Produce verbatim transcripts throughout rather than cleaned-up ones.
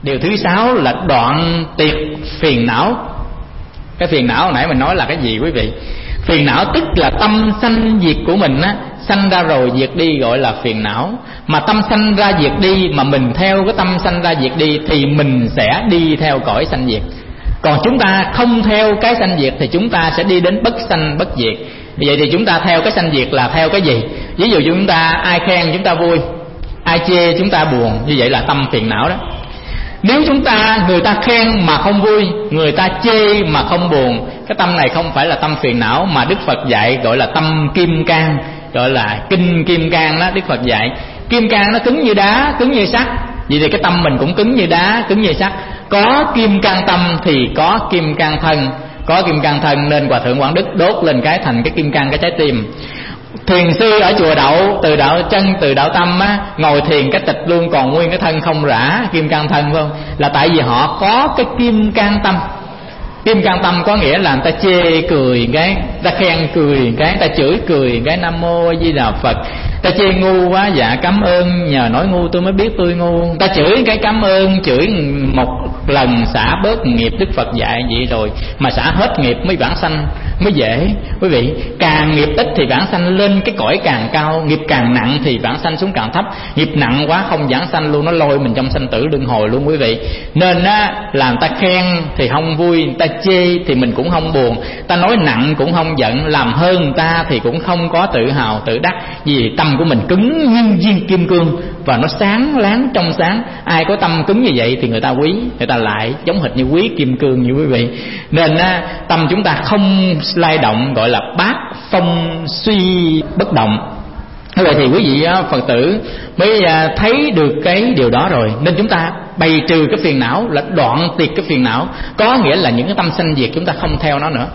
Điều thứ sáu là đoạn tiệt phiền não. Cái phiền não hồi nãy mình nói là cái gì quý vị? Phiền não tức là tâm sanh diệt của mình á, sanh ra rồi diệt đi gọi là phiền não. Mà tâm sanh ra diệt đi mà mình theo cái tâm sanh ra diệt đi thì mình sẽ đi theo cõi sanh diệt. Còn chúng ta không theo cái sanh diệt thì chúng ta sẽ đi đến bất sanh bất diệt. Vậy thì chúng ta theo cái sanh diệt là theo cái gì? Ví dụ chúng ta ai khen chúng ta vui, ai chê chúng ta buồn, như vậy là tâm phiền não đó. Nếu chúng ta người ta khen mà không vui, người ta chê mà không buồn, cái tâm này không phải là tâm phiền não, mà Đức Phật dạy gọi là tâm kim cang, gọi là kinh kim cang đó. Đức Phật dạy kim cang nó cứng như đá, cứng như sắt. Vậy thì cái tâm mình cũng cứng như đá, cứng như sắt. Có kim cang tâm thì có kim cang thân. Có kim cang thân nên Hòa Thượng Quảng Đức đốt lên cái thành cái kim cang cái trái tim. Thiền sư ở chùa Đậu, từ đạo chân từ đạo tâm á, ngồi thiền cái tịch luôn còn nguyên cái thân không rã, kim cang thân phải không? Là tại vì họ có cái kim cang tâm. Kim cang tâm có nghĩa là người ta chê cười cái, người ta khen cười cái, người ta chửi cười cái, Nam Mô A Di Đà Phật. Ta chê ngu quá, dạ cảm ơn, nhờ nói ngu tôi mới biết tôi ngu. Ta chửi cái cảm ơn, chửi một lần xả bớt nghiệp. Đức Phật dạy vậy rồi, mà xả hết nghiệp mới vãng sanh mới dễ. Quý vị, càng nghiệp ít thì vãng sanh lên cái cõi càng cao, nghiệp càng nặng thì vãng sanh xuống càng thấp. Nghiệp nặng quá không vãng sanh luôn, nó lôi mình trong sanh tử luân hồi luôn quý vị. Nên á, làm ta khen thì không vui, ta chê thì mình cũng không buồn, ta nói nặng cũng không giận, làm hơn người ta thì cũng không có tự hào tự đắc. Vì tâm của mình cứng như viên kim cương và nó sáng láng trong sáng. Ai có tâm cứng như vậy thì người ta quý, người ta lại giống hệt như quý kim cương như quý vị. Nên á, tâm chúng ta không lay động, gọi là bát phong suy bất động. Thế vậy thì quý vị Phật tử mới thấy được cái điều đó rồi. Nên chúng ta bày trừ cái phiền não, là đoạn tiệt cái phiền não. Có nghĩa là những cái tâm sanh diệt chúng ta không theo nó nữa.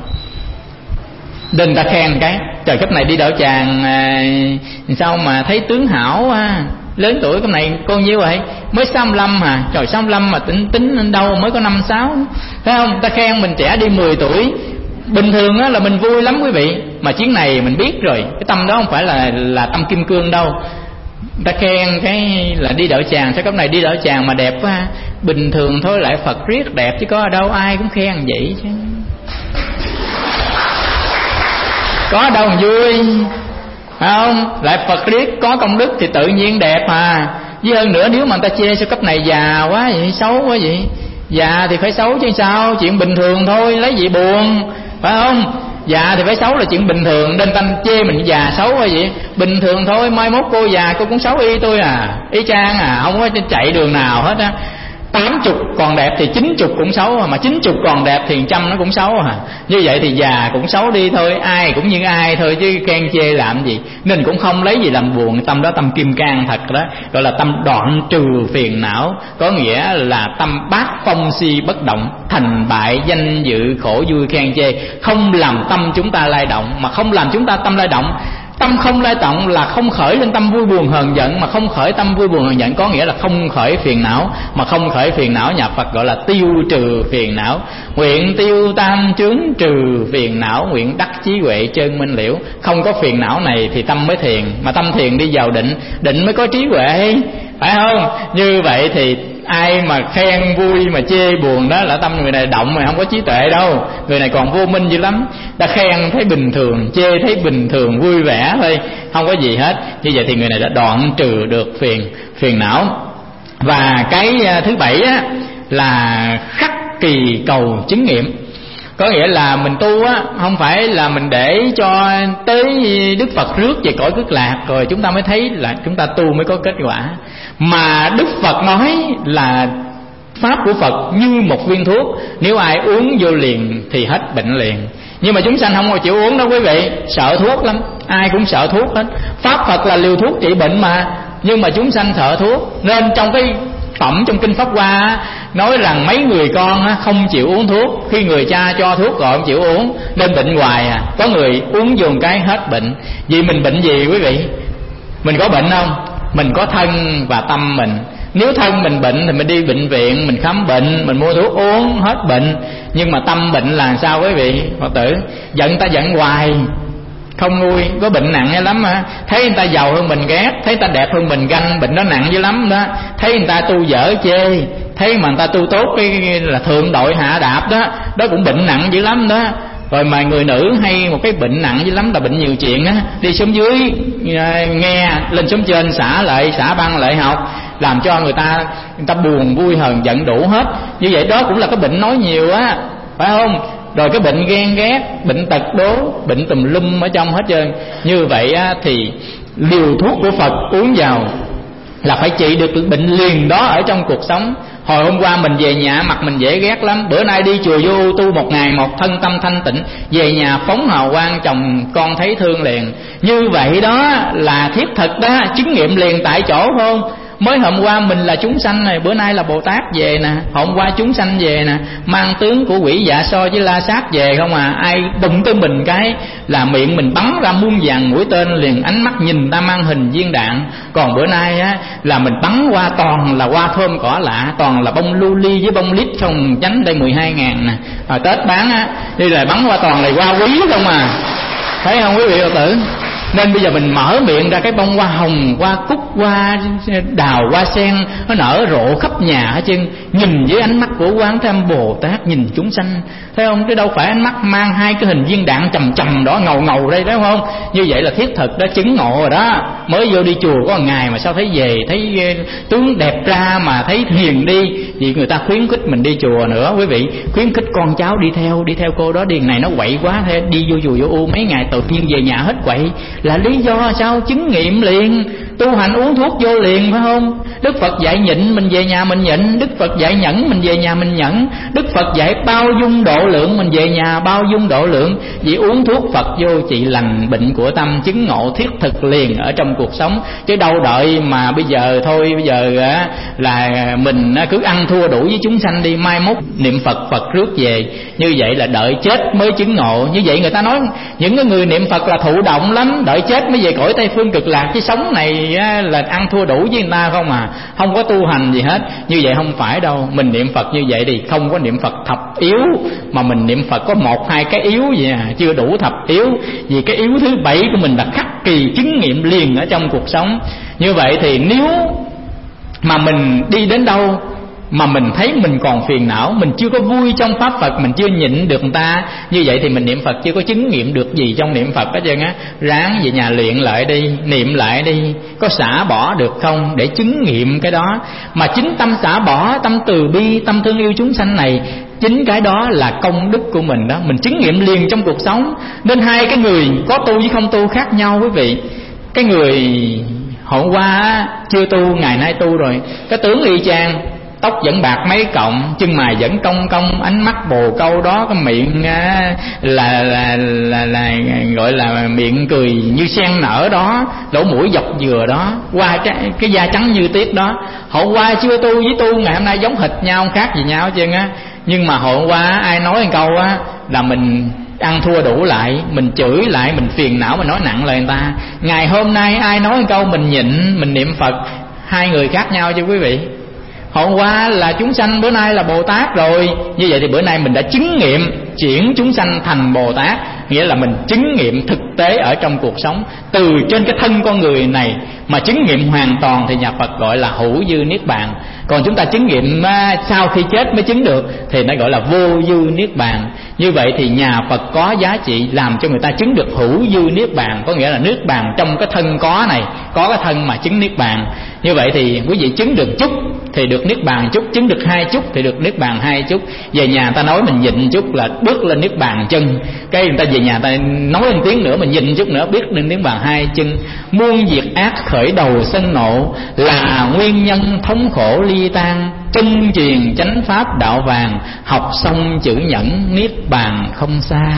Đừng ta khen cái trời cấp này đi đỡ chàng à, sao mà thấy tướng hảo à, lớn tuổi cái này con nhiêu vậy? Mới sáu mươi lăm à? Trời sáu mươi lăm mà tính tính đến đâu mới có năm sáu, thấy không? Ta khen mình trẻ đi mười tuổi. Bình thường á là mình vui lắm quý vị, mà chuyến này mình biết rồi, cái tâm đó không phải là là tâm kim cương đâu. Ta khen cái là đi đỡ chàng, sao cấp này đi đỡ chàng mà đẹp quá. Bình thường thôi, lại Phật riết đẹp chứ có ở đâu ai cũng khen vậy chứ. Có đâu mà vui, phải không? Lại Phật riết có công đức thì tự nhiên đẹp à. Với hơn nữa nếu mà người ta chê sao cấp này già quá vậy, xấu quá vậy. Già thì phải xấu chứ sao, chuyện bình thường thôi, lấy gì buồn, phải không? Già thì phải xấu là chuyện bình thường, nên ta chê mình già xấu quá vậy. Bình thường thôi, mai mốt cô già cô cũng xấu y tôi à, y chang à, không có chạy đường nào hết á. Tám chục còn đẹp thì chín chục cũng xấu à, mà chín chục còn đẹp thì trăm nó cũng xấu à. Như vậy thì già cũng xấu đi thôi, ai cũng như ai thôi chứ khen chê làm gì. Nên cũng không lấy gì làm buồn, tâm đó tâm kim cang thật đó, gọi là tâm đoạn trừ phiền não. Có nghĩa là tâm bát phong si bất động, thành bại danh dự khổ vui khen chê, không làm tâm chúng ta lay động. Mà không làm chúng ta tâm lay động, tâm không lay động là không khởi lên tâm vui buồn hờn giận. Mà không khởi tâm vui buồn hờn giận có nghĩa là không khởi phiền não. Mà không khởi phiền não nhà Phật gọi là tiêu trừ phiền não. Nguyện tiêu tam chướng trừ phiền não, nguyện đắc trí huệ chân minh liễu. Không có phiền não này thì tâm mới thiền, mà tâm thiền đi vào định, định mới có trí huệ, phải không? Như vậy thì ai mà khen vui mà chê buồn đó là tâm người này động mà không có trí tuệ đâu. Người này còn vô minh dữ lắm. Ta khen thấy bình thường, chê thấy bình thường, vui vẻ thôi, không có gì hết. Như vậy thì người này đã đoạn trừ được phiền phiền não. Và cái thứ bảy á, là khắc kỳ cầu chứng nghiệm. Có nghĩa là mình tu á, không phải là mình để cho tới Đức Phật rước về cõi cực lạc rồi chúng ta mới thấy là chúng ta tu mới có kết quả. Mà Đức Phật nói là pháp của Phật như một viên thuốc, nếu ai uống vô liền thì hết bệnh liền. Nhưng mà chúng sanh không có chịu uống đâu quý vị, sợ thuốc lắm, ai cũng sợ thuốc hết. Pháp Phật là liều thuốc trị bệnh mà, nhưng mà chúng sanh sợ thuốc. Nên trong cái phẩm trong kinh Pháp Hoa nói rằng mấy người con không chịu uống thuốc, khi người cha cho thuốc rồi không chịu uống nên bệnh hoài à. Có người uống dùm cái hết bệnh. Vì mình bệnh gì quý vị? Mình có bệnh không? Mình có thân và tâm mình. Nếu thân mình bệnh thì mình đi bệnh viện, mình khám bệnh, mình mua thuốc uống hết bệnh. Nhưng mà tâm bệnh là sao quý vị Phật tử? Giận ta giận hoài không nguôi, có bệnh nặng lắm á. Thấy người ta giàu hơn mình ghét, thấy người ta đẹp hơn mình ganh, bệnh đó nặng dữ lắm đó. Thấy người ta tu dở chê, thấy mà người ta tu tốt cái là thượng đội hạ đạp đó, đó cũng bệnh nặng dữ lắm đó. Rồi mà người nữ hay một cái bệnh nặng dữ lắm là bệnh nhiều chuyện á, đi xuống dưới nghe, lên xuống trên xả lại, xả băng lại học, làm cho người ta người ta buồn vui hờn giận đủ hết. Như vậy đó cũng là cái bệnh nói nhiều á, phải không? Rồi cái bệnh ghen ghét, bệnh tật đố, bệnh tùm lum ở trong hết trơn. Như vậy á, thì liều thuốc của Phật uống vào là phải trị được bệnh liền đó ở trong cuộc sống. Hồi hôm qua mình về nhà mặt mình dễ ghét lắm, bữa nay đi chùa vô tu một ngày một thân tâm thanh tịnh, về nhà phóng hào quang, chồng con thấy thương liền. Như vậy đó là thiết thực đó, chứng nghiệm liền tại chỗ không? Mới hôm qua mình là chúng sanh này, bữa nay là Bồ Tát về nè, hôm qua chúng sanh về nè, mang tướng của quỷ dạ so với la sát về không à. Ai đụng tới mình cái là miệng mình bắn ra muôn vàng mũi tên liền, ánh mắt nhìn ta mang hình viên đạn. Còn bữa nay á là mình bắn qua toàn là hoa thơm cỏ lạ, toàn là bông lưu với bông lít không, chánh đây mười hai ngàn nè, hồi Tết bán á, đi là bắn qua toàn là hoa quý không à, thấy không quý vị Phật tử? Nên bây giờ mình mở miệng ra cái bông hoa hồng, hoa cúc, hoa đào, hoa sen nó nở rộ khắp nhà hết trơn. Nhìn với ánh mắt của Quán Thế Âm Bồ Tát nhìn chúng sanh, thấy không? Chứ đâu phải ánh mắt mang hai cái hình viên đạn chầm chầm đó ngầu ngầu đây, đúng không? Như vậy là thiết thực đó, chứng ngộ rồi đó. Mới vô đi chùa có một ngày mà sao thấy về thấy tướng đẹp ra mà thấy hiền đi, vì người ta khuyến khích mình đi chùa nữa quý vị. Khuyến khích con cháu đi theo, đi theo cô đó, điền này nó quậy quá, thế đi vô chùa vô u mấy ngày tự nhiên về nhà hết quậy. Là lý do sao? Chứng nghiệm liền, tu hành uống thuốc vô liền, phải không? Đức Phật dạy nhịn, mình về nhà mình nhịn. Đức Phật dạy nhẫn, mình về nhà mình nhẫn. Đức Phật dạy bao dung độ lượng, mình về nhà bao dung độ lượng. Vì uống thuốc Phật vô trị lành bệnh của tâm, chứng ngộ thiết thực liền ở trong cuộc sống. Chứ đâu đợi mà bây giờ thôi, bây giờ là mình cứ ăn thua đủ với chúng sanh đi, mai mốt niệm Phật Phật rước về. Như vậy là đợi chết mới chứng ngộ. Như vậy người ta nói những cái người niệm Phật là thụ động lắm, đợi chết mới về cõi Tây Phương Cực Lạc, chứ sống này là ăn thua đủ với người ta không à, không có tu hành gì hết. Như vậy không phải đâu. Mình niệm Phật như vậy thì không có niệm Phật thập yếu, mà mình niệm Phật có một hai cái yếu vậy à, chưa đủ thập yếu. Vì cái yếu thứ bảy của mình là khắc kỳ chứng nghiệm liền ở trong cuộc sống. Như vậy thì nếu mà mình đi đến đâu mà mình thấy mình còn phiền não, mình chưa có vui trong pháp Phật, mình chưa nhịn được người ta, như vậy thì mình niệm Phật chưa có chứng nghiệm được gì trong niệm Phật hết trơn á. Ráng về nhà luyện lại đi, niệm lại đi, có xả bỏ được không để chứng nghiệm cái đó. Mà chính tâm xả bỏ, tâm từ bi, tâm thương yêu chúng sanh này, chính cái đó là công đức của mình đó, mình chứng nghiệm liền trong cuộc sống. Nên hai cái người có tu với không tu khác nhau quý vị. Cái người hôm qua chưa tu, ngày nay tu rồi, cái tướng y chang, tóc vẫn bạc mấy cọng, chân mày vẫn cong cong, ánh mắt bồ câu đó, cái miệng á, là, là, là, là gọi là miệng cười như sen nở đó, lỗ mũi dọc dừa đó, qua cái, cái da trắng như tuyết đó. Hôm qua chưa tu với tu ngày hôm nay giống hệt nhau, không khác gì nhau hết trơn á. Nhưng mà hôm qua ai nói một câu á là mình ăn thua đủ lại, mình chửi lại, mình phiền não, mình nói nặng lời người ta. Ngày hôm nay ai nói một câu mình nhịn, mình niệm Phật, hai người khác nhau chứ quý vị. Hôm qua là chúng sanh, bữa nay là Bồ Tát rồi. Như vậy thì bữa nay mình đã chứng nghiệm chuyển chúng sanh thành Bồ Tát, nghĩa là mình chứng nghiệm thực tế ở trong cuộc sống. Từ trên cái thân con người này mà chứng nghiệm hoàn toàn thì nhà Phật gọi là hữu dư niết bàn. Còn chúng ta chứng nghiệm sau khi chết mới chứng được thì nó gọi là vô dư niết bàn. Như vậy thì nhà Phật có giá trị làm cho người ta chứng được hữu dư niết bàn, có nghĩa là niết bàn trong cái thân có này, có cái thân mà chứng niết bàn. Như vậy thì quý vị chứng được chút thì được niết bàn chút, chứng được hai chút thì được niết bàn hai chút. Về nhà ta nói mình nhịn chút là bước lên niết bàn chân, cái người ta về nhà ta nói một tiếng nữa mình nhịn chút nữa biết lên niết bàn hai chân. Muôn việc ác khởi đầu sân nộ, là nguyên nhân thống khổ ly tan. Chân truyền chánh pháp đạo vàng, học xong chữ nhẫn niết bàn không xa.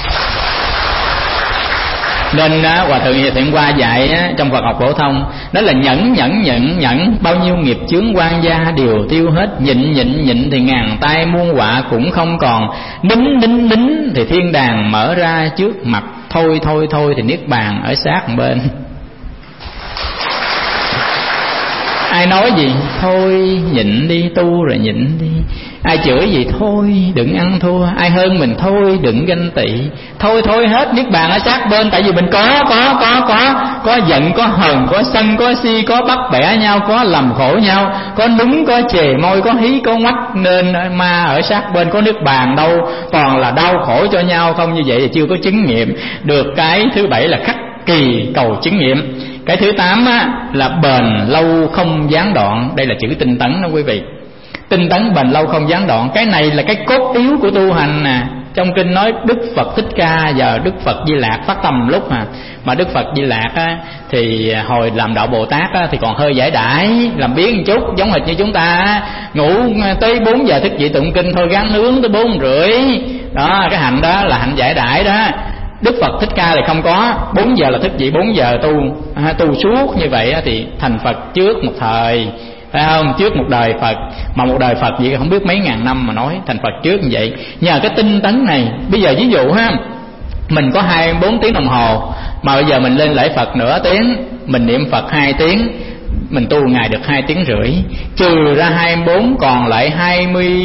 Nên á, Hòa Thượng Thiện Hoa dạy á, trong Phật học phổ thông đó là nhẫn nhẫn nhẫn nhẫn, bao nhiêu nghiệp chướng quan gia đều tiêu hết. Nhịn nhịn nhịn thì ngàn tai muôn họa cũng không còn. Nín nín nín thì thiên đàng mở ra trước mặt. Thôi thôi thôi thì niết bàn ở sát một bên. Ai nói gì thôi nhịn đi, tu rồi nhịn đi. Ai chửi gì thôi đừng ăn thua. Ai hơn mình thôi đừng ganh tị. Thôi thôi hết, niết bàn ở sát bên. Tại vì mình có có có có có giận, có hờn, có sân, có si, có bắt bẻ nhau, có làm khổ nhau, có núng, có chề môi, có hí, có ngoắt. Nên ma ở sát bên, có niết bàn đâu, toàn là đau khổ cho nhau không. Như vậy thì chưa có chứng nghiệm được. Cái thứ bảy là khắc kỳ cầu chứng nghiệm. Cái thứ tám á, là bền lâu không gián đoạn. Đây là chữ tinh tấn đó quý vị. Tinh tấn bền lâu không gián đoạn. Cái này là cái cốt yếu của tu hành nè. Trong kinh nói Đức Phật Thích Ca và Đức Phật Di Lạc phát tâm lúc mà mà Đức Phật Di Lạc á, thì hồi làm đạo Bồ Tát á, thì còn hơi giải đãi, làm biếng một chút, giống hệt như chúng ta á, ngủ tới bốn giờ thức dậy tụng kinh thôi, gắn nướng tới bốn rưỡi đó. Cái hạnh đó là hạnh giải đãi đó. Đức Phật Thích Ca thì không có, bốn giờ là thức dậy, bốn giờ tu à, tu suốt như vậy á, thì thành Phật trước một thời, phải không? Trước một đời Phật. Mà một đời Phật vậy không biết mấy ngàn năm mà nói thành Phật trước như vậy. Nhờ cái tinh tấn này, bây giờ ví dụ ha, mình có hai bốn tiếng đồng hồ, mà bây giờ mình lên lễ Phật nửa tiếng, mình niệm Phật hai tiếng, mình tu ngày được hai tiếng rưỡi, trừ ra hai mươi bốn còn lại hai mươi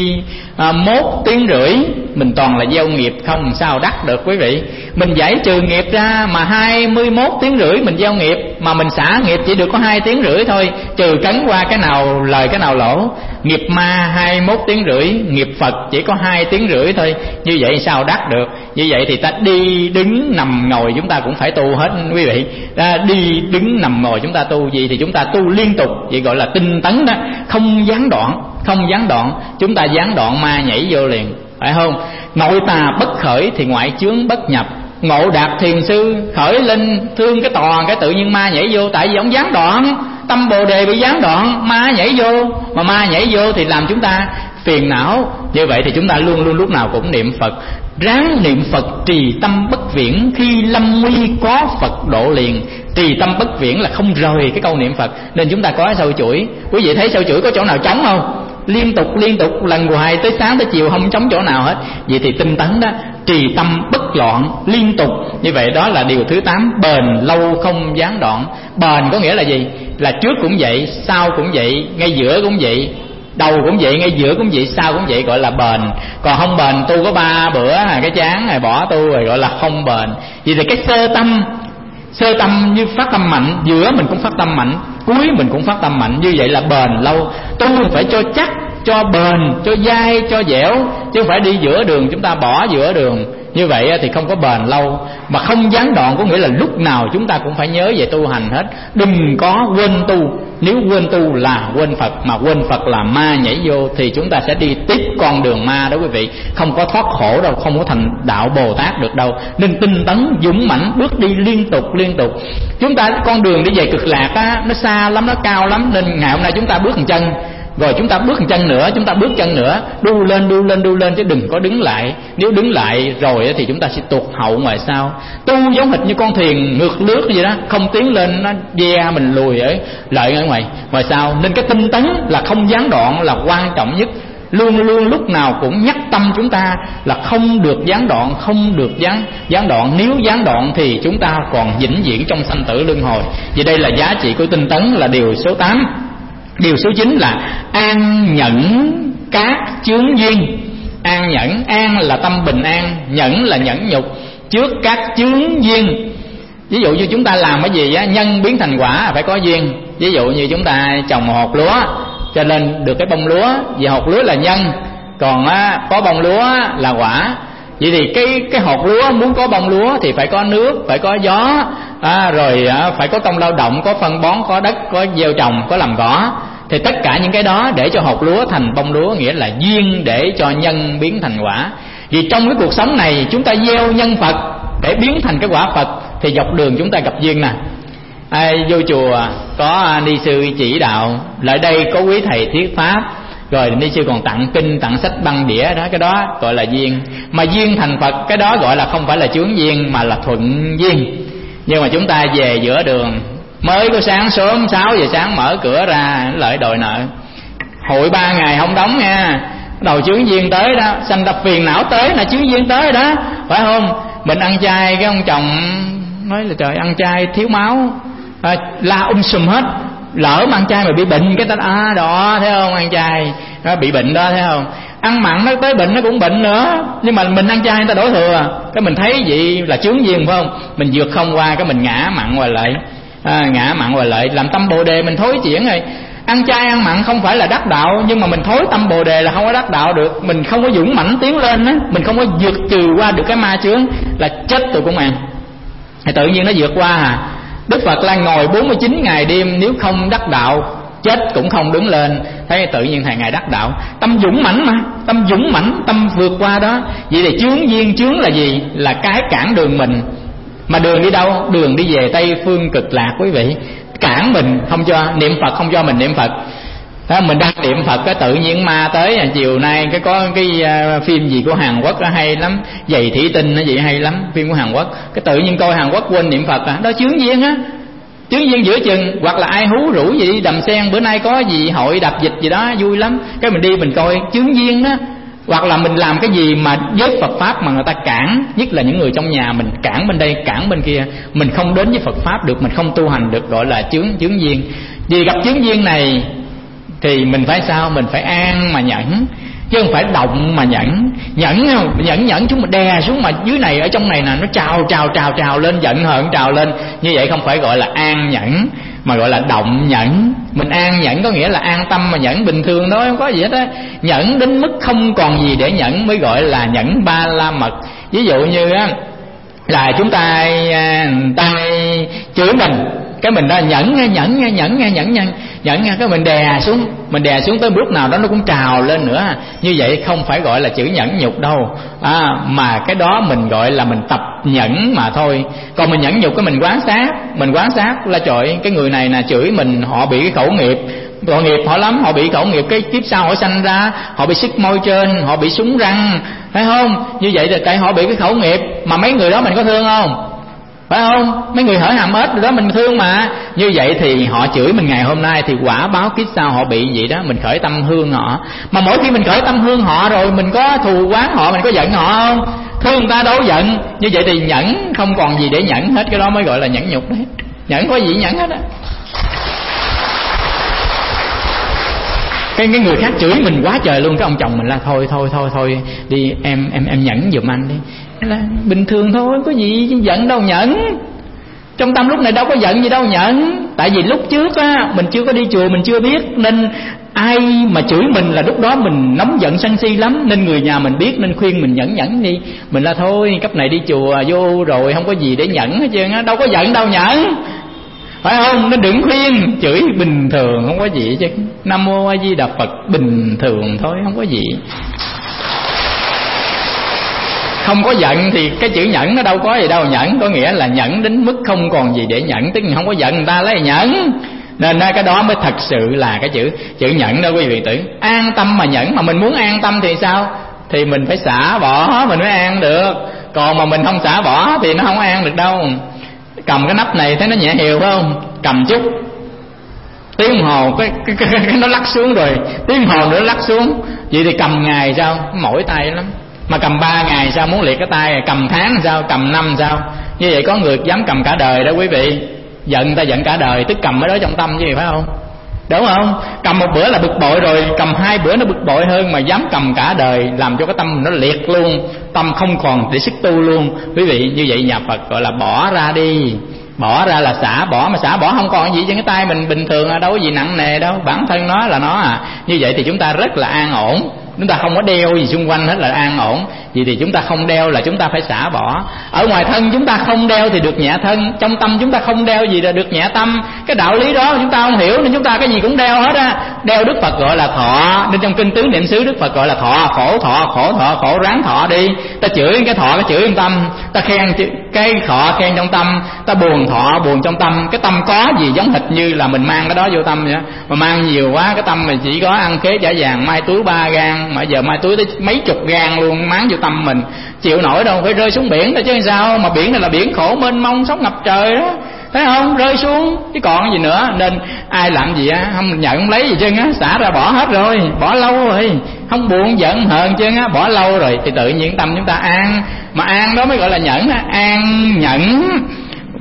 mốt tiếng rưỡi, mình toàn là gieo nghiệp không sao đắc được quý vị. Mình giải trừ nghiệp ra mà hai mươi mốt tiếng rưỡi mình gieo nghiệp, mà mình xả nghiệp chỉ được có hai tiếng rưỡi thôi, trừ cấn qua cái nào lời cái nào lỗ. Nghiệp ma hai mươi mốt tiếng rưỡi, nghiệp Phật chỉ có hai tiếng rưỡi thôi. Như vậy sao đắc được? Như vậy thì ta đi đứng nằm ngồi chúng ta cũng phải tu hết quý vị. Ta đi đứng nằm ngồi chúng ta tu gì thì chúng ta tu liên tục, vậy gọi là tinh tấn đó, không gián đoạn. Không gián đoạn, chúng ta gián đoạn ma nhảy vô liền, phải không? Nội tà bất khởi thì ngoại chướng bất nhập. Ngộ Đạt thiền sư khởi lên thương cái tòa, cái tự nhiên ma nhảy vô, tại vì ông gián đoạn, tâm Bồ Đề bị gián đoạn, ma nhảy vô. Mà ma nhảy vô thì làm chúng ta phiền não. Như vậy thì chúng ta luôn luôn lúc nào cũng niệm Phật, ráng niệm Phật trì tâm bất viễn, khi lâm nguy có Phật độ liền. Trì tâm bất viễn là không rời cái câu niệm Phật. Nên chúng ta có sâu chuỗi. Quý vị thấy sâu chuỗi có chỗ nào trống không? Liên tục liên tục lần hoài tới sáng tới chiều không trống chỗ nào hết. Vậy thì tinh tấn đó, trì tâm bất loạn liên tục. Như vậy đó là điều thứ tám, bền lâu không gián đoạn. Bền có nghĩa là gì? Là trước cũng vậy, sau cũng vậy, ngay giữa cũng vậy, đầu cũng vậy, ngay giữa cũng vậy, sau cũng vậy, gọi là bền. Còn không bền, tu có ba bữa cái chán rồi bỏ tu rồi, gọi là không bền. Vậy thì cái sơ tâm, sơ tâm như phát tâm mạnh, giữa mình cũng phát tâm mạnh, cuối mình cũng phát tâm mạnh, như vậy là bền lâu. Tu phải cho chắc, cho bền, cho dai, cho dẻo, chứ không phải đi giữa đường chúng ta bỏ giữa đường. Như vậy thì không có bền lâu. Mà không gián đoạn có nghĩa là lúc nào chúng ta cũng phải nhớ về tu hành hết. Đừng có quên tu. Nếu quên tu là quên Phật, mà quên Phật là ma nhảy vô, thì chúng ta sẽ đi tiếp con đường ma đó quý vị. Không có thoát khổ đâu, không có thành đạo Bồ Tát được đâu. Nên tinh tấn dũng mãnh, bước đi liên tục liên tục. Chúng ta con đường đi về cực lạc á, nó xa lắm, nó cao lắm. Nên ngày hôm nay chúng ta bước một chân, rồi chúng ta bước một chân nữa, chúng ta bước chân nữa, đu lên đu lên đu lên, chứ đừng có đứng lại. Nếu đứng lại rồi thì chúng ta sẽ tụt hậu ngoài sau. Tu giống hệt như con thuyền ngược nước vậy đó, không tiến lên nó ve mình lùi ở lại ở ngoài ngoài sau. Nên cái tinh tấn là không gián đoạn là quan trọng nhất. Luôn luôn lúc nào cũng nhắc tâm chúng ta là không được gián đoạn, không được gián gián đoạn. Nếu gián đoạn thì chúng ta còn vĩnh viễn trong sanh tử luân hồi. Vì đây là giá trị của tinh tấn, là điều số tám. Điều số chín là an nhẫn các chướng duyên. An nhẫn, an là tâm bình an, nhẫn là nhẫn nhục trước các chướng duyên. Ví dụ như chúng ta làm cái gì á, nhân biến thành quả phải có duyên. Ví dụ như chúng ta trồng một hột lúa cho nên được cái bông lúa, vì hột lúa là nhân, còn á, có bông lúa là quả. Vậy thì cái cái hột lúa muốn có bông lúa thì phải có nước, phải có gió, à, rồi à, phải có công lao động, có phân bón, có đất, có gieo trồng, có làm cỏ. Thì tất cả những cái đó để cho hột lúa thành bông lúa, nghĩa là duyên để cho nhân biến thành quả. Vì trong cái cuộc sống này chúng ta gieo nhân Phật để biến thành cái quả Phật, thì dọc đường chúng ta gặp duyên nè. Ai vô chùa có ni sư chỉ đạo, lại đây có quý thầy thuyết pháp, rồi ni sư còn tặng kinh, tặng sách băng đĩa đó, cái đó gọi là duyên. Mà duyên thành Phật, cái đó gọi là không phải là chướng duyên mà là thuận duyên. Nhưng mà chúng ta về giữa đường, mới có sáng sớm sáu giờ sáng mở cửa ra lại đòi nợ, hội ba ngày không đóng nha, đầu chướng duyên tới đó, sanh ra phiền não tới là chướng duyên tới đó, phải không? Mình ăn chay, cái ông chồng nói là trời ăn chay thiếu máu, à, la um sùm hết. Lỡ mà ăn chay mà bị bệnh cái ta à đó thấy không, ăn chay nó bị bệnh đó thấy không. Ăn mặn nó tới bệnh nó cũng bệnh nữa, nhưng mà mình ăn chay người ta đổ thừa, cái mình thấy vậy là chướng duyên phải không, mình vượt không qua cái mình ngã mặn hoài lại, à, ngã mặn hoài lại làm tâm bồ đề mình thối chuyển rồi. Ăn chay ăn mặn không phải là đắc đạo, nhưng mà mình thối tâm bồ đề là không có đắc đạo được. Mình không có dũng mãnh tiến lên á, mình không có vượt trừ qua được cái ma chướng là chết tôi cũng ăn. Thì tự nhiên nó vượt qua à. Đức Phật là ngồi bốn mươi chín ngày đêm, nếu không đắc đạo chết cũng không đứng lên. Thấy tự nhiên thầy ngài đắc đạo. Tâm dũng mãnh mà, tâm dũng mãnh, tâm vượt qua đó. Vậy thì chướng duyên, chướng là gì? Là cái cản đường mình. Mà đường đi đâu? Đường đi về Tây Phương Cực Lạc quý vị. Cản mình không cho niệm Phật, không cho mình niệm Phật. Đó, mình đang niệm Phật cái tự nhiên ma tới. Chiều nay cái có cái uh, phim gì của Hàn Quốc đó hay lắm, Giày thủy tinh nó gì hay lắm, phim của Hàn Quốc. Cái tự nhiên coi Hàn Quốc quên niệm Phật à. Đó chướng duyên á, chướng duyên giữa chừng. Hoặc là ai hú rủ gì đi đầm sen, bữa nay có gì hội đạp dịch gì đó vui lắm, cái mình đi mình coi chướng duyên đó. Hoặc là mình làm cái gì mà với Phật Pháp mà người ta cản, nhất là những người trong nhà mình cản bên đây cản bên kia, mình không đến với Phật Pháp được, mình không tu hành được, gọi là chướng chướng duyên. Vì gặp chướng duyên này thì mình phải sao? Mình phải an mà nhẫn, chứ không phải động mà nhẫn. Nhẫn không? Nhẫn nhẫn chúng mình đè xuống mà dưới này, ở trong này nè, nó trào trào trào trào lên, giận hờn trào lên. Như vậy không phải gọi là an nhẫn, mà gọi là động nhẫn. Mình an nhẫn có nghĩa là an tâm, mà nhẫn bình thường đó không có gì hết á. Nhẫn đến mức không còn gì để nhẫn mới gọi là nhẫn ba la mật. Ví dụ như á là chúng ta ta chửi mình, cái mình đó nhẫn nghe nhẫn nghe nhẫn nghe nhẫn nghe nhẫn nghe, cái mình đè xuống, mình đè xuống tới lúc nào đó nó cũng trào lên nữa. Như vậy không phải gọi là chữ nhẫn nhục đâu, à, mà cái đó mình gọi là mình tập nhẫn mà thôi. Còn mình nhẫn nhục cái mình quán sát, mình quán sát là trời, cái người này nè chửi mình, họ bị cái khẩu nghiệp, tội nghiệp họ lắm, họ bị khẩu nghiệp cái kiếp sau họ sanh ra, họ bị xích môi trên, họ bị súng răng, phải không? Như vậy là tại họ bị cái khẩu nghiệp, mà mấy người đó mình có thương không? Phải không? Mấy người hở hàm ếch rồi đó mình thương mà. Như vậy thì họ chửi mình ngày hôm nay thì quả báo kiếp sau họ bị vậy đó, mình khởi tâm thương họ. Mà mỗi khi mình khởi tâm thương họ rồi, mình có thù oán họ, mình có giận họ không? Thương người ta đâu giận. Như vậy thì nhẫn không còn gì để nhẫn hết, cái đó mới gọi là nhẫn nhục đấy. Nhẫn có gì nhẫn hết á. Cái, cái người khác chửi mình quá trời luôn, cái ông chồng mình là thôi thôi thôi thôi đi em em em nhẫn giùm anh đi. Là bình thường thôi, có gì giận đâu nhẫn. Trong tâm lúc này đâu có giận gì đâu nhẫn. Tại vì lúc trước á mình chưa có đi chùa, mình chưa biết, nên ai mà chửi mình là lúc đó mình nóng giận sân si lắm, nên người nhà mình biết nên khuyên mình nhẫn nhẫn đi. Mình là thôi cấp này đi chùa vô rồi không có gì để nhẫn hết trơn á, đâu có giận đâu nhẫn, phải không? Nên đừng khuyên, chửi bình thường không có gì chứ. Nam mô A Di Đà Phật bình thường thôi, không có gì. Không có giận thì cái chữ nhẫn nó đâu có gì đâu nhẫn, có nghĩa là nhẫn đến mức không còn gì để nhẫn, tức là không có giận người ta lấy nhẫn. Nên cái đó mới thật sự là cái chữ chữ nhẫn đó quý vị tử. An tâm mà nhẫn, mà mình muốn an tâm thì sao? Thì mình phải xả bỏ mình mới an được. Còn mà mình không xả bỏ thì nó không an được đâu. Cầm cái nắp này thấy nó nhẹ hiều phải không? Cầm chút tiếng hồ cái, cái, cái, cái nó lắc xuống rồi, tiếng hồ nữa lắc xuống. Vậy thì cầm ngày sao? Mỏi tay lắm. Mà cầm ba ngày sao muốn liệt cái tay, cầm tháng sao, cầm năm sao? Như vậy có người dám cầm cả đời đó quý vị. Giận ta giận cả đời, tức cầm ở đó trong tâm chứ gì phải không? Đúng không? Cầm một bữa là bực bội rồi, cầm hai bữa nó bực bội hơn, mà dám cầm cả đời làm cho cái tâm nó liệt luôn, tâm không còn để sức tu luôn. Quý vị, như vậy nhà Phật gọi là bỏ ra đi. Bỏ ra là xả bỏ, mà xả bỏ không còn gì trên cái tay mình bình thường, đâu có gì nặng nề đâu, bản thân nó là nó à. Như vậy thì chúng ta rất là an ổn. Chúng ta không có đeo gì xung quanh hết là an ổn. Vì thì chúng ta không đeo là chúng ta phải xả bỏ. Ở ngoài thân chúng ta không đeo thì được nhẹ thân, trong tâm chúng ta không đeo gì là được nhẹ tâm. Cái đạo lý đó chúng ta không hiểu nên chúng ta cái gì cũng đeo hết á. Đeo Đức Phật gọi là thọ, nên trong kinh tứ niệm xứ Đức Phật gọi là thọ, khổ thọ, khổ thọ, khổ ráng thọ đi. Ta chửi cái thọ, cái chửi trong tâm, ta khen cái thọ khen trong tâm, ta buồn thọ buồn trong tâm. Cái tâm có gì giống hệt như là mình mang cái đó vô tâm vậy đó. Mà mang nhiều quá cái tâm mình chỉ có ăn khế chả vàng, mai túi ba gan, mà giờ mai túi tới mấy chục gan luôn máng vô tâm mình, chịu nổi đâu, phải rơi xuống biển thôi chứ sao. Mà biển này là biển khổ mênh mông sóng ngập trời đó, thấy không? Rơi xuống chứ còn gì nữa. Nên ai làm gì á không nhận không lấy gì chứ á, xả ra bỏ hết rồi, bỏ lâu rồi, không buồn giận hờn chứ á, bỏ lâu rồi thì tự nhiên tâm chúng ta an. Mà an đó mới gọi là nhẫn á. An nhẫn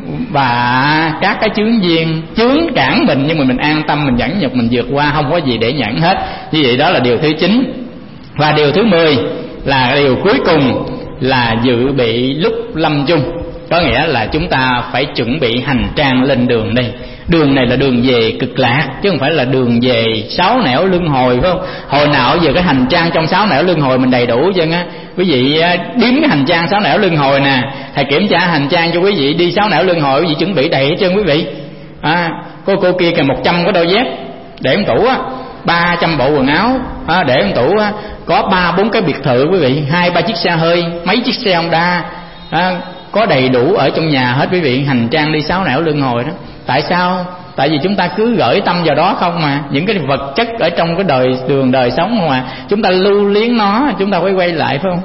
và các cái chướng duyên chướng cản mình, nhưng mà mình an tâm, mình nhẫn nhục, mình vượt qua, không có gì để nhẫn hết. Như vậy đó là điều thứ chín. Và điều thứ mười là điều cuối cùng là dự bị lúc lâm chung. Có nghĩa là chúng ta phải chuẩn bị hành trang lên đường đây. Đường này là đường về cực lạc, chứ không phải là đường về sáu nẻo luân hồi, phải không? Hồi nào giờ cái hành trang trong sáu nẻo luân hồi mình đầy đủ chứ á. Quý vị điếm cái hành trang sáu nẻo luân hồi nè, thầy kiểm tra hành trang cho quý vị đi sáu nẻo luân hồi, quý vị chuẩn bị đầy hết trơn quý vị. À, cô cô kia kìa một trăm cái đôi dép để trong tủ á, ba trăm bộ quần áo à, để trong tủ á, có ba bốn cái biệt thự quý vị, hai ba chiếc xe hơi, mấy chiếc xe Honda à, có đầy đủ ở trong nhà hết quý vị. Hành trang đi sáu nẻo luân hồi đó. Tại sao? Tại vì chúng ta cứ gửi tâm vào đó không mà. Những cái vật chất ở trong cái đời đường đời sống không mà. Chúng ta lưu luyến nó, chúng ta phải quay lại phải không?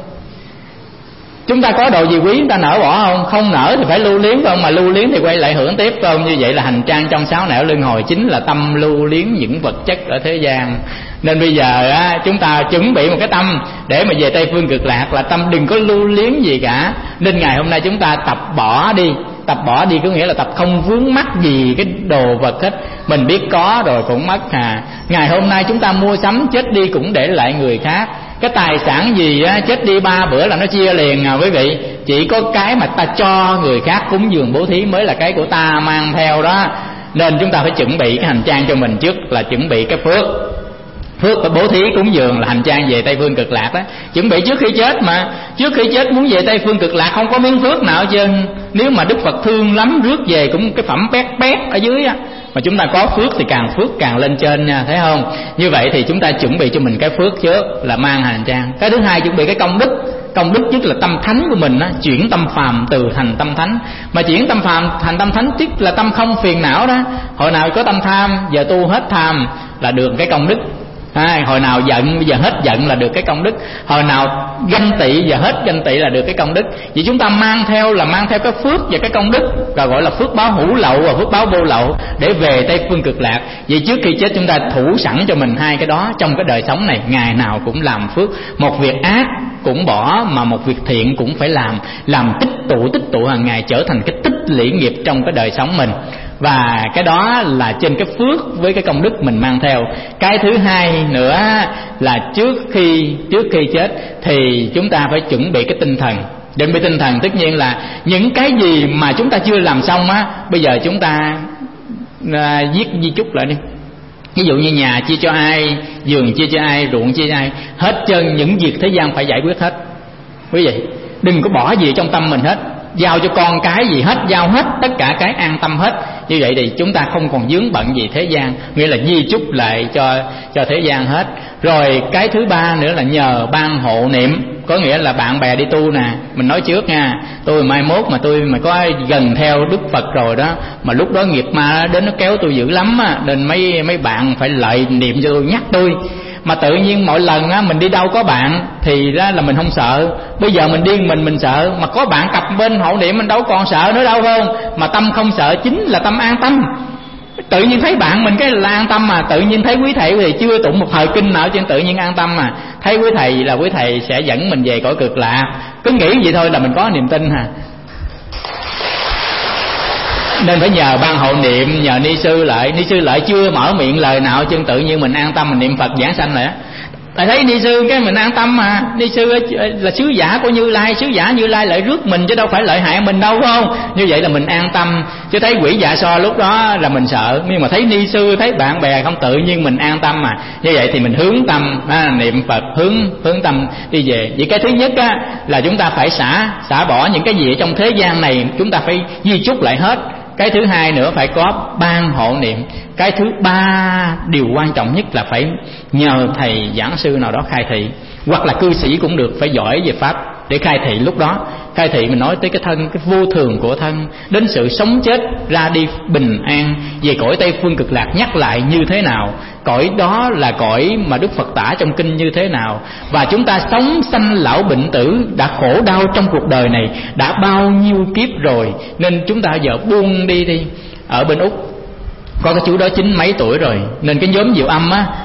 Chúng ta có đồ gì quý chúng ta nỡ bỏ không? Không nỡ thì phải lưu luyến phải không? Mà lưu luyến thì quay lại hưởng tiếp phải không? Như vậy là hành trang trong sáu nẻo luân hồi chính là tâm lưu luyến những vật chất ở thế gian. Nên bây giờ á, chúng ta chuẩn bị một cái tâm để mà về Tây Phương Cực Lạc là tâm đừng có lưu luyến gì cả. Nên ngày hôm nay chúng ta tập bỏ đi. Tập bỏ đi có nghĩa là tập không vướng mắc gì cái đồ vật hết. Mình biết có rồi cũng mất à. Ngày hôm nay chúng ta mua sắm chết đi cũng để lại người khác. Cái tài sản gì á, chết đi ba bữa là nó chia liền à quý vị. Chỉ có cái mà ta cho người khác cúng dường bố thí mới là cái của ta mang theo đó. Nên chúng ta phải chuẩn bị cái hành trang cho mình trước là chuẩn bị cái phước. Phước và bố thí cúng dường là hành trang về Tây Phương Cực Lạc đó. Chuẩn bị trước khi chết mà. Trước khi chết muốn về Tây Phương Cực Lạc không có miếng phước nào hết trơn. Nếu mà Đức Phật thương lắm rước về cũng cái phẩm pét pét ở dưới á. Mà chúng ta có phước thì càng phước càng lên trên nha, thấy không? Như vậy thì chúng ta chuẩn bị cho mình cái phước trước là mang hành trang. Cái thứ hai chuẩn bị cái công đức. Công đức tức là tâm thánh của mình á, chuyển tâm phàm từ thành tâm thánh. Mà chuyển tâm phàm thành tâm thánh tức là tâm không phiền não đó. Hồi nào có tâm tham, giờ tu hết tham là được cái công đức. À, hồi nào giận bây giờ hết giận là được cái công đức. Hồi nào ganh tị giờ hết ganh tị là được cái công đức. Vì chúng ta mang theo là mang theo cái phước và cái công đức, và gọi là phước báo hữu lậu và phước báo vô lậu để về Tây Phương Cực Lạc. Vì trước khi chết chúng ta thủ sẵn cho mình hai cái đó trong cái đời sống này, ngày nào cũng làm phước. Một việc ác cũng bỏ mà một việc thiện cũng phải làm. Làm tích tụ tích tụ hàng ngày trở thành cái tích lũy nghiệp trong cái đời sống mình. Và cái đó là trên cái phước với cái công đức mình mang theo. Cái thứ hai nữa là trước khi trước khi chết thì chúng ta phải chuẩn bị cái tinh thần. Chuẩn bị tinh thần tất nhiên là những cái gì mà chúng ta chưa làm xong á, bây giờ chúng ta à, viết di chúc lại đi. Ví dụ như nhà chia cho ai, giường chia cho ai, ruộng chia cho ai, hết trơn những việc thế gian phải giải quyết hết. Quý vị đừng có bỏ gì trong tâm mình hết. Giao cho con cái gì hết, giao hết tất cả cái, an tâm hết. Như vậy thì chúng ta không còn vướng bận gì thế gian, nghĩa là di chúc lại cho cho thế gian hết. Rồi cái thứ ba nữa là nhờ ban hộ niệm. Có nghĩa là bạn bè đi tu nè, mình nói trước nha, tôi mai mốt mà tôi mà có gần theo Đức Phật rồi đó, mà lúc đó nghiệp ma đến nó kéo tôi dữ lắm á, nên mấy mấy bạn phải lợi niệm cho tôi, nhắc tôi. Mà tự nhiên mỗi lần á mình đi đâu có bạn thì ra là mình không sợ. Bây giờ mình điên mình mình sợ, mà có bạn cặp bên hộ niệm mình đâu còn sợ nữa đâu, phải không? Mà tâm không sợ chính là tâm an tâm. Tự nhiên thấy bạn mình cái là an tâm mà. Tự nhiên thấy quý thầy thì chưa tụng một thời kinh nào trên tự nhiên an tâm mà. Thấy quý thầy là quý thầy sẽ dẫn mình về cõi cực lạc. Cứ nghĩ vậy thôi là mình có niềm tin hà. Nên phải nhờ ban hộ niệm, nhờ ni sư lại. Ni sư lại chưa mở miệng lời nào chân tự nhiên mình an tâm, mình niệm Phật giảng sanh lại á. Tại thấy ni sư cái mình an tâm mà. Ni sư là sứ giả của Như Lai, sứ giả Như Lai lợi rước mình chứ đâu phải lợi hại mình đâu, phải không? Như vậy là mình an tâm. Chứ thấy quỷ dạ so lúc đó là mình sợ. Nhưng mà thấy ni sư, thấy bạn bè không, tự nhiên mình an tâm mà. Như vậy thì mình hướng tâm à, niệm Phật, hướng hướng tâm đi về. Vậy cái thứ nhất á là chúng ta phải xả xả bỏ những cái gì trong thế gian này, chúng ta phải di chúc lại hết. Cái thứ hai nữa phải có ban hộ niệm. Cái thứ ba điều quan trọng nhất là phải nhờ thầy giảng sư nào đó khai thị, hoặc là cư sĩ cũng được, phải giỏi về pháp để khai thị. Lúc đó khai thị mình nói tới cái thân, cái vô thường của thân, đến sự sống chết ra đi bình an, về cõi Tây Phương Cực Lạc nhắc lại như thế nào, cõi đó là cõi mà Đức Phật tả trong kinh như thế nào, và chúng ta sống sanh lão bệnh tử đã khổ đau trong cuộc đời này đã bao nhiêu kiếp rồi. Nên chúng ta giờ buông đi đi. Ở bên Úc có cái chú đó chín mấy tuổi rồi, nên cái nhóm Diệu Âm á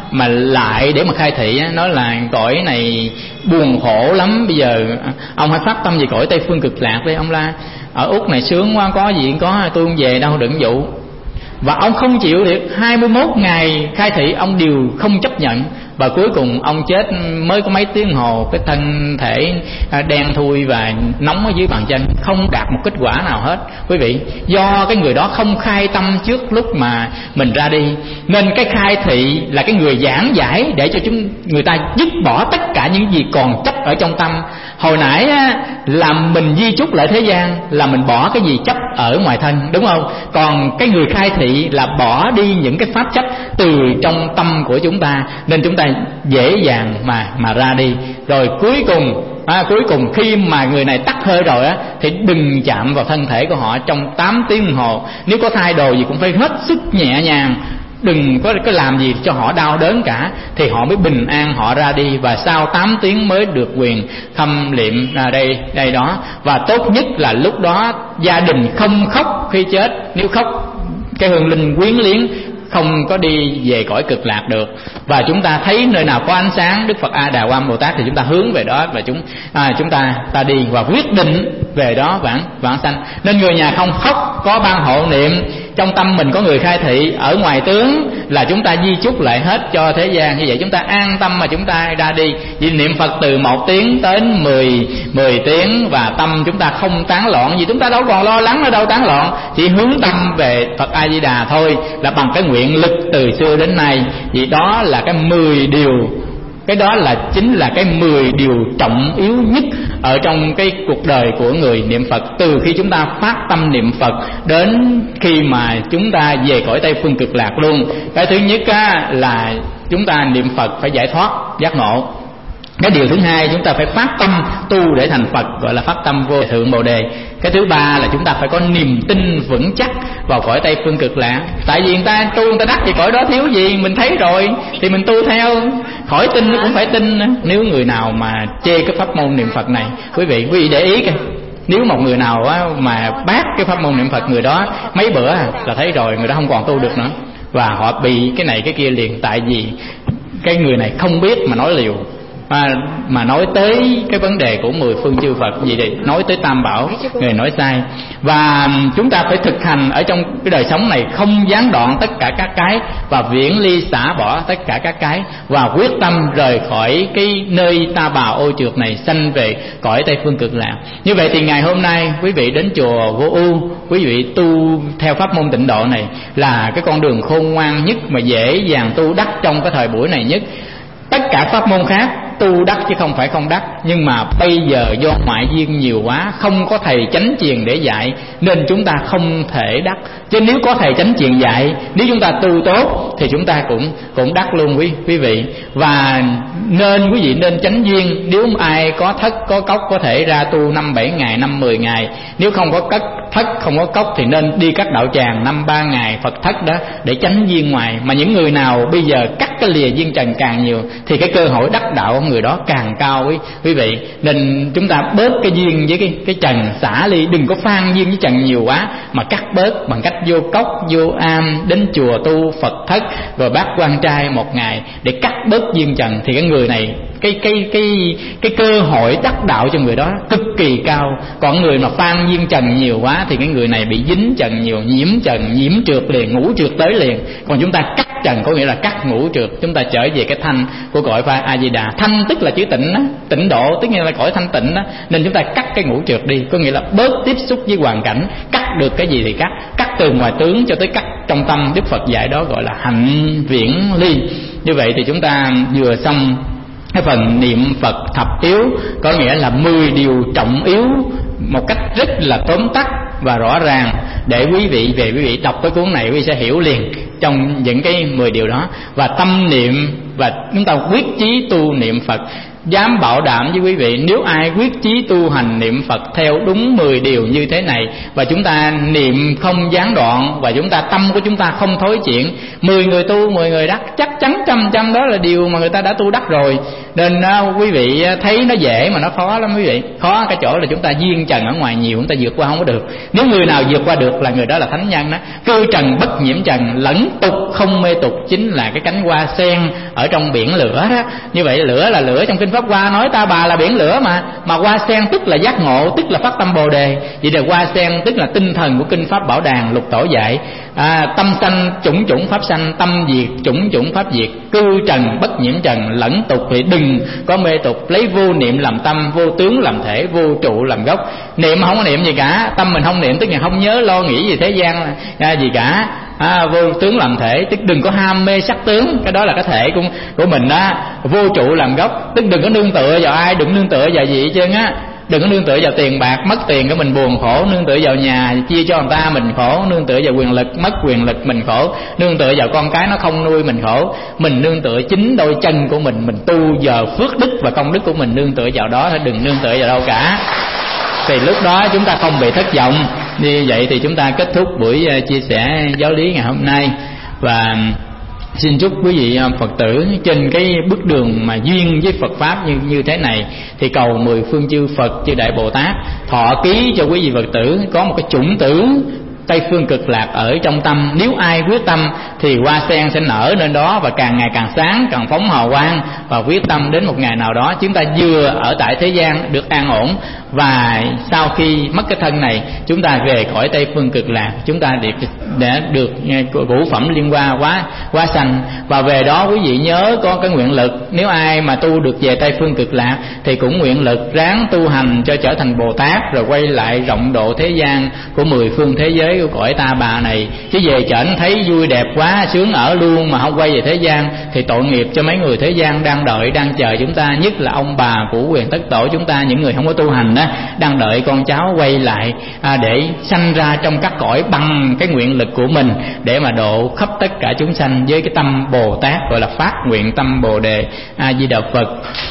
mà lại để mà khai thị á, nói là cõi này buồn khổ lắm, bây giờ ông hãy phát tâm về cõi Tây Phương Cực Lạc đi ông La, ở Úc này sướng quá, có gì có, tôi không về đâu, đừng dụ. Và ông không chịu được, hai mươi mốt ngày khai thị ông đều không chấp nhận. Và cuối cùng ông chết mới có mấy tiếng hồ, cái thân thể đen thui và nóng ở dưới bàn chân, không đạt một kết quả nào hết. Quý vị, do cái người đó không khai tâm trước lúc mà mình ra đi, nên cái khai thị là cái người giảng giải để cho chúng người ta dứt bỏ tất cả những gì còn chấp ở trong tâm. Hồi nãy á, là mình di chúc lại thế gian, là mình bỏ cái gì chấp ở ngoài thân, đúng không? Còn cái người khai thị là bỏ đi những cái pháp chấp từ trong tâm của chúng ta, nên chúng ta dễ dàng mà mà ra đi. Rồi cuối cùng à, cuối cùng khi mà người này tắt hơi rồi á, thì đừng chạm vào thân thể của họ trong tám tiếng đồng hồ. Nếu có thay đồ gì cũng phải hết sức nhẹ nhàng, đừng có có làm gì cho họ đau đớn cả, thì họ mới bình an họ ra đi. Và sau tám tiếng mới được quyền khâm liệm ra đây đây đó. Và tốt nhất là lúc đó gia đình không khóc khi chết, nếu khóc cái hương linh quyến liếng không có đi về cõi cực lạc được. Và chúng ta thấy nơi nào có ánh sáng Đức Phật A Đà Quan Bồ Tát thì chúng ta hướng về đó, và chúng à, chúng ta ta đi và quyết định về đó vãng vãng sanh. Nên người nhà không khóc, có ban hộ niệm, trong tâm mình có người khai thị, ở ngoài tướng là chúng ta di chúc lại hết cho thế gian. Như vậy chúng ta an tâm mà chúng ta ra đi. Vì niệm Phật từ một tiếng đến mười mười tiếng, và tâm chúng ta không tán loạn, vì chúng ta đâu còn lo lắng ở đâu tán loạn, chỉ hướng tâm về Phật A Di Đà thôi, là bằng cái nguyện lực từ xưa đến nay. Vì đó là cái mười điều, cái đó là chính là cái mười điều trọng yếu nhất ở trong cái cuộc đời của người niệm Phật, từ khi chúng ta phát tâm niệm Phật đến khi mà chúng ta về cõi Tây Phương Cực Lạc luôn. Cái thứ nhất á, là chúng ta niệm Phật phải giải thoát giác ngộ. Cái điều thứ hai, chúng ta phải phát tâm tu để thành Phật, gọi là phát tâm vô thượng Bồ Đề. Cái thứ ba là chúng ta phải có niềm tin vững chắc vào cõi Tây Phương Cực Lạc. Tại vì người ta tu người ta đắc thì cõi đó thiếu gì, mình thấy rồi thì mình tu theo, khỏi tin cũng phải tin. Nếu người nào mà chê cái pháp môn niệm Phật này, quý vị quý vị để ý kìa, nếu một người nào á, mà bác cái pháp môn niệm Phật, người đó mấy bữa là thấy rồi người đó không còn tu được nữa, và họ bị cái này cái kia liền. Tại vì cái người này không biết mà nói liều, mà, mà nói tới cái vấn đề của mười phương chư Phật gì đây, nói tới Tam Bảo, người nói sai. Và chúng ta phải thực hành ở trong cái đời sống này, không gián đoạn tất cả các cái, và viễn ly xả bỏ tất cả các cái, và quyết tâm rời khỏi cái nơi ta bà ô trượt này, sanh về cõi Tây Phương Cực Lạc. Như vậy thì ngày hôm nay quý vị đến chùa Vô U, quý vị tu theo pháp môn tịnh độ này là cái con đường khôn ngoan nhất, mà dễ dàng tu đắc trong cái thời buổi này nhất. Tất cả pháp môn khác tu đắc chứ không phải không đắc, nhưng mà bây giờ do ngoại duyên nhiều quá, không có thầy chánh truyền để dạy, nên chúng ta không thể đắc. Chứ nếu có thầy chánh truyền dạy, nếu chúng ta tu tốt thì chúng ta cũng cũng đắc luôn quý quý vị. Và nên quý vị nên chánh duyên. Nếu ai có thất có cốc có thể ra tu năm bảy ngày, năm mười ngày. Nếu không có cất thất không có cốc thì nên đi các đạo tràng năm ba ngày Phật thất đó, để tránh duyên ngoài. Mà những người nào bây giờ cắt cái lìa duyên trần càng nhiều thì cái cơ hội đắc đạo người đó càng cao quý quý vị. Nên chúng ta bớt cái duyên với cái cái trần, xả ly, đừng có phan duyên với trần nhiều quá, mà cắt bớt bằng cách vô cốc, vô am, đến chùa tu Phật thất, rồi bác quan trai một ngày để cắt bớt duyên trần. Thì cái người này cái cái cái cái cơ hội đắc đạo cho người đó cực kỳ cao. Còn người mà phan duyên trần nhiều quá thì cái người này bị dính trần nhiều, nhiễm trần, nhiễm trượt liền, ngũ trượt tới liền. Còn chúng ta cắt trần có nghĩa là cắt ngũ trượt, chúng ta trở về cái thanh của cõi A Di Đà. Thanh tức là chữ tịnh đó, tịnh độ tức nghĩa là cõi thanh tịnh đó. Nên chúng ta cắt cái ngũ trượt đi, có nghĩa là bớt tiếp xúc với hoàn cảnh, cắt được cái gì thì cắt, cắt từ ngoài tướng cho tới cắt trong tâm. Đức Phật dạy đó gọi là hạnh viễn ly. Như vậy thì chúng ta vừa xong cái phần niệm Phật thập yếu, có nghĩa là mười điều trọng yếu một cách rất là tóm tắt và rõ ràng, để quý vị về quý vị đọc cái cuốn này quý vị sẽ hiểu liền trong những cái mười điều đó. Và tâm niệm, và chúng ta quyết chí tu niệm Phật. dám bảo đảm với quý vị, nếu ai quyết chí tu hành niệm Phật theo đúng mười điều như thế này, và chúng ta niệm không gián đoạn, và chúng ta tâm của chúng ta không thối chuyển, mười người tu mười người đắc, chắc chắn trăm trăm đó là điều mà người ta đã tu đắc rồi. Nên uh, quý vị thấy nó dễ mà nó khó lắm quý vị. Khó cái chỗ là chúng ta duyên trần ở ngoài nhiều, chúng ta vượt qua không có được. Nếu người nào vượt qua được là người đó là thánh nhân đó. Cư trần bất nhiễm trần, lẫn tục không mê tục, chính là cái cánh hoa sen ở trong biển lửa đó. Như vậy lửa là lửa, trong kinh Pháp Hoa nói ta bà là biển lửa mà. Mà hoa sen tức là giác ngộ, tức là phát tâm Bồ đề. Vậy là hoa sen tức là tinh thần của kinh Pháp Bảo Đàn Lục Tổ dạy, à, tâm sanh chủng chủng pháp sanh, tâm diệt chủng chủng pháp diệt. Cư trần bất nhiễm trần, lẫn tục thì đừng có mê tục. Lấy vô niệm làm tâm, vô tướng làm thể, vô trụ làm gốc. Niệm không có niệm gì cả, tâm mình không niệm tức là không nhớ lo nghĩ gì thế gian à, gì cả. À, vô tướng làm thể tức đừng có ham mê sắc tướng, cái đó là cái thể của, của mình đó. Vô trụ làm gốc tức đừng có nương tựa vào ai, đừng nương tựa vào gì hết trơn á. Đừng có nương tựa vào tiền bạc, mất tiền cái mình buồn khổ. Nương tựa vào nhà chia cho người ta mình khổ. Nương tựa vào quyền lực, mất quyền lực mình khổ. Nương tựa vào con cái nó không nuôi mình khổ. Mình nương tựa chính đôi chân của mình, mình tu giờ phước đức và công đức của mình nương tựa vào đó, đừng nương tựa vào đâu cả. Thì lúc đó chúng ta không bị thất vọng. Như vậy thì chúng ta kết thúc buổi chia sẻ giáo lý ngày hôm nay. Và xin chúc quý vị Phật tử trên cái bước đường mà duyên với Phật Pháp như như thế này, thì cầu mười phương chư Phật, chư Đại Bồ Tát thọ ký cho quý vị Phật tử có một cái chủng tử Tây Phương Cực Lạc ở trong tâm. Nếu ai quyết tâm thì hoa sen sẽ nở lên đó, và càng ngày càng sáng, càng phóng hào quang. Và quyết tâm đến một ngày nào đó chúng ta vừa ở tại thế gian được an ổn, và sau khi mất cái thân này chúng ta về cõi Tây Phương Cực Lạc, chúng ta để, để được ngũ phẩm liên hoa quá quá sanh. Và về đó quý vị nhớ có cái nguyện lực, nếu ai mà tu được về Tây Phương Cực Lạc thì cũng nguyện lực ráng tu hành cho trở thành Bồ Tát, rồi quay lại rộng độ thế gian của mười phương thế giới của cõi ta bà này. Chứ về chảnh thấy vui đẹp quá, sướng ở luôn mà không quay về thế gian thì tội nghiệp cho mấy người thế gian đang đợi, đang chờ chúng ta, nhất là ông bà của quyền tất tổ chúng ta, những người không có tu hành đó, đang đợi con cháu quay lại à, để sanh ra trong các cõi bằng cái nguyện lực của mình, để mà độ khắp tất cả chúng sanh với cái tâm Bồ Tát, gọi là phát nguyện tâm Bồ đề. A Di Đà Phật.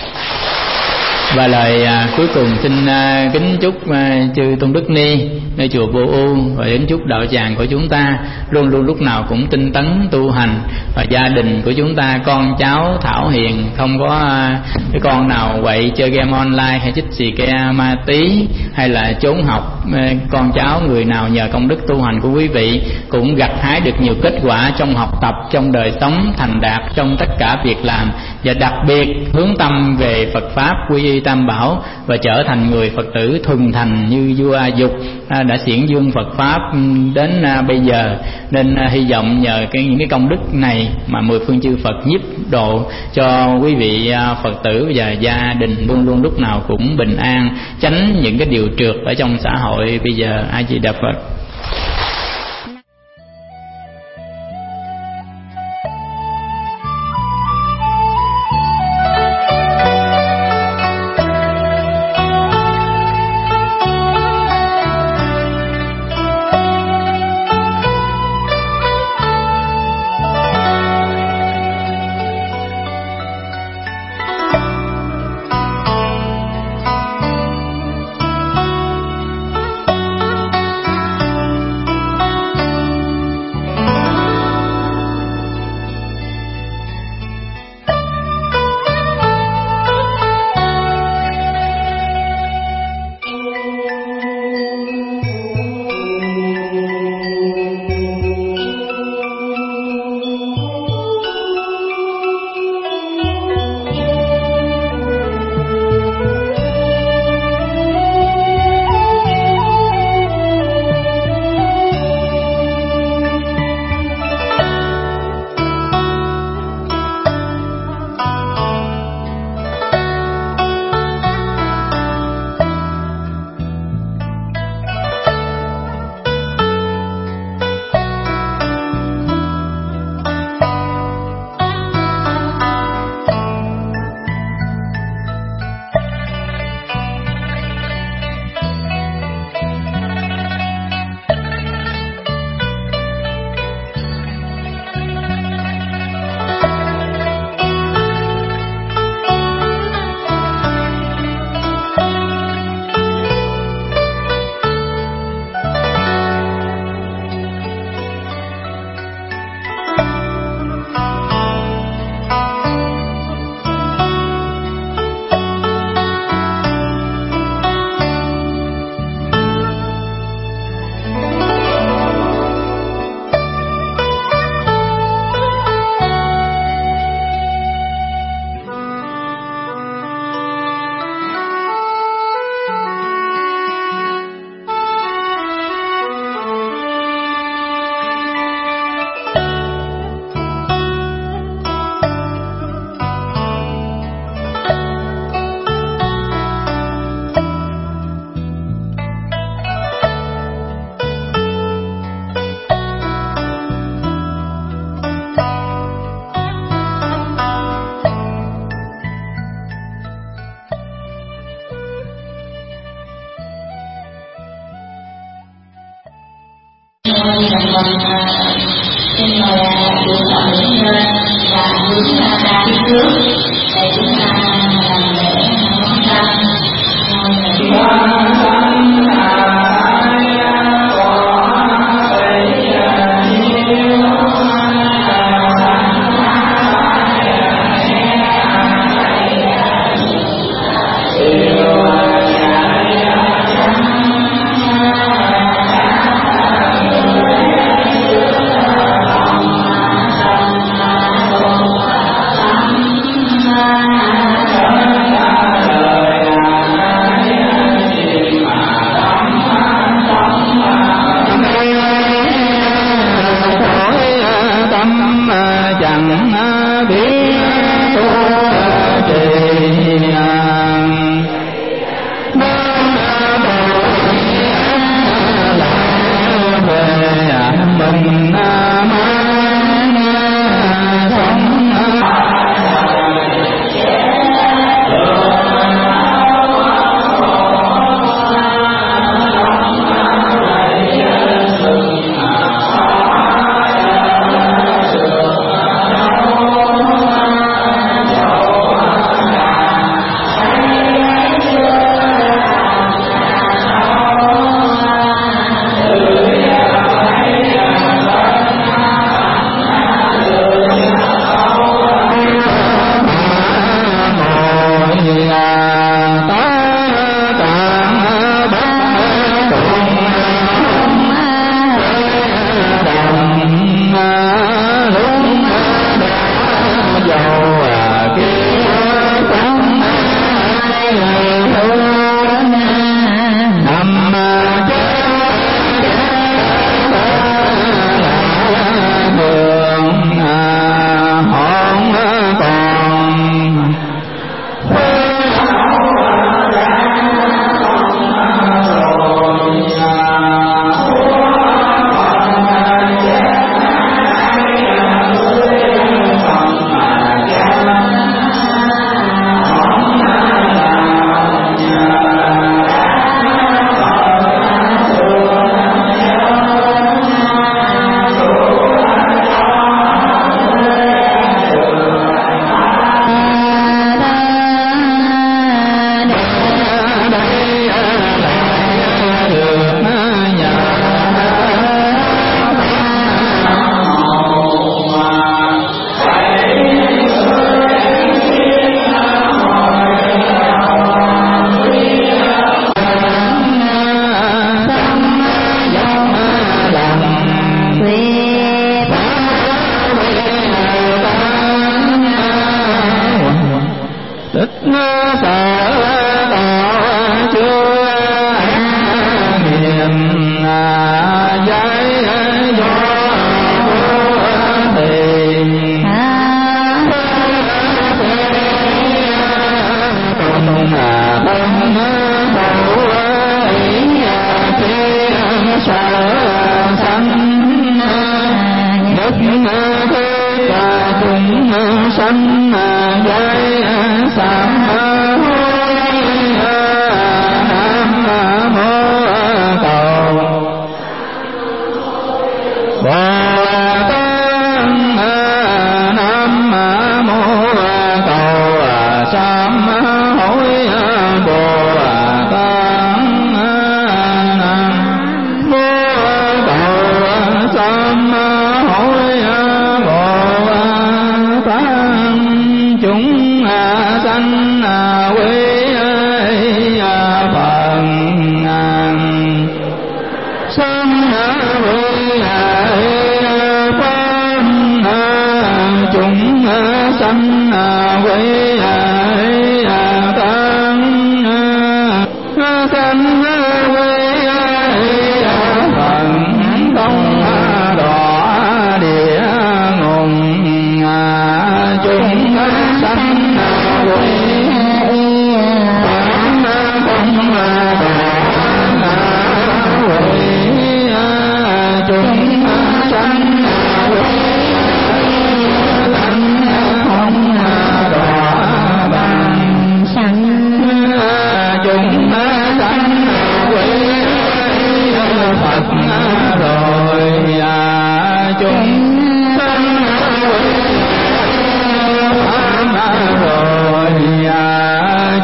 Và lời à, cuối cùng xin à, kính chúc à, chư Tôn Đức Ni nơi chùa Vô U và đến chúc đạo tràng của chúng ta luôn luôn lúc nào cũng tinh tấn tu hành, và gia đình của chúng ta con cháu thảo hiền, không có à, cái con nào quậy chơi game online hay chích xì ke ma tí hay là trốn học. à, con cháu người nào nhờ công đức tu hành của quý vị cũng gặt hái được nhiều kết quả trong học tập, trong đời sống, thành đạt trong tất cả việc làm, và đặc biệt hướng tâm về Phật Pháp, quy y Tam Bảo, và trở thành người Phật tử thuần thành như vua A Dục à, đã xiển dương Phật Pháp đến à, bây giờ. Nên à, hy vọng nhờ cái những cái công đức này mà mười phương chư Phật nhiếp độ cho quý vị à, Phật tử và gia đình luôn luôn lúc nào cũng bình an, tránh những cái điều trượt ở trong xã hội bây giờ. A Di Đà Phật. xin mời chủ tọa đứng lên và hướng ra phía trước để chúng ta làm lễ ngón tay.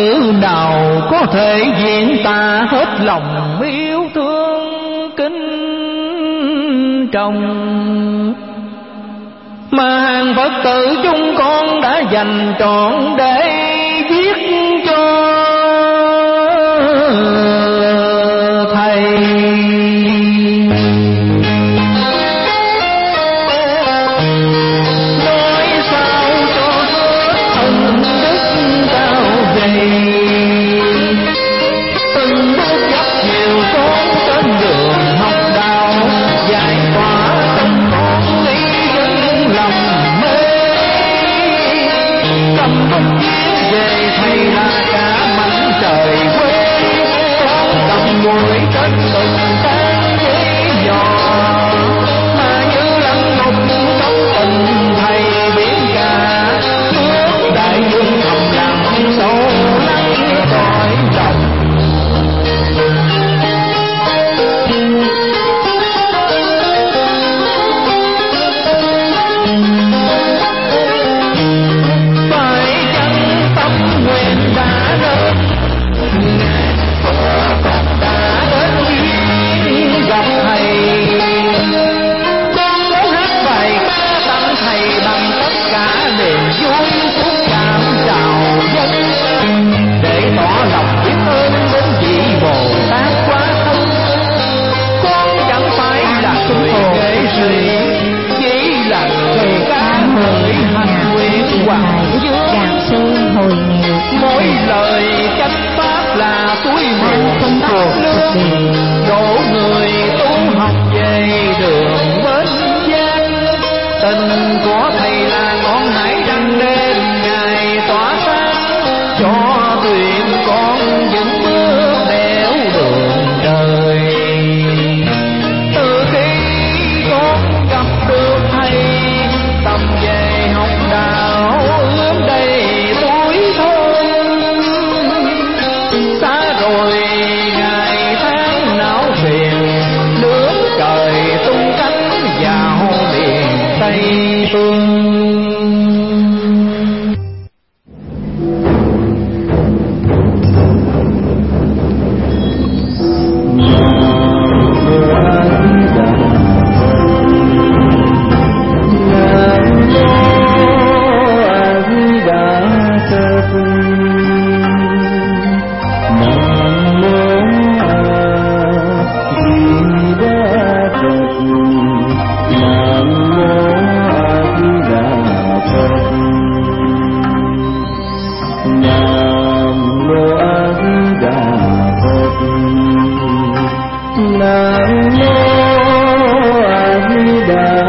ngữ nào có thể diễn tả hết lòng yêu thương kính trọng mà hàng Phật tử chúng con đã dành trọn để viết cho thầy. Nói sao cho hết ân đức cao dày, từng bước dắt nhiều con trên đường học đạo, giải tỏa tâm con lý dân lầm mê. Cầm bút viết về thầy là cả mảnh trời quê, con cầm mũi trên từng tan giấy nhỏ, mà như lắng ngục trong tình thầy biển cả, ước đại dương thầm lặng sâu lắng cõi lòng. Phải chăng tâm nguyện đã đến, đã đến duyên gặp thầy. Con muốn hát bài ca tặng thầy bằng tất cả niềm vui xúc cảm trào dâng, để tỏ lòng biết ơn đến vị Bồ Tát quá thân. Con chẳng phải là người nghệ sĩ, chỉ là người ca người hành nguyện hoàng dương. Hồi nghèo Mỗi lời chánh pháp là túi nguồn thuốc nước, đổ người tu học về đường bến gian. Tình của thầy là ngọn hải đăng đêm ngày tỏa sáng, cho tuyển con vững bước đẽo đường đời. Từ khi con gặp được thầy, tâm về học đạo ướm đầy tuổi thơ. Xa rồi ngày tháng não phiền, nước trời tung cánh vào miền Tây Phương. Nam mô A Di Đà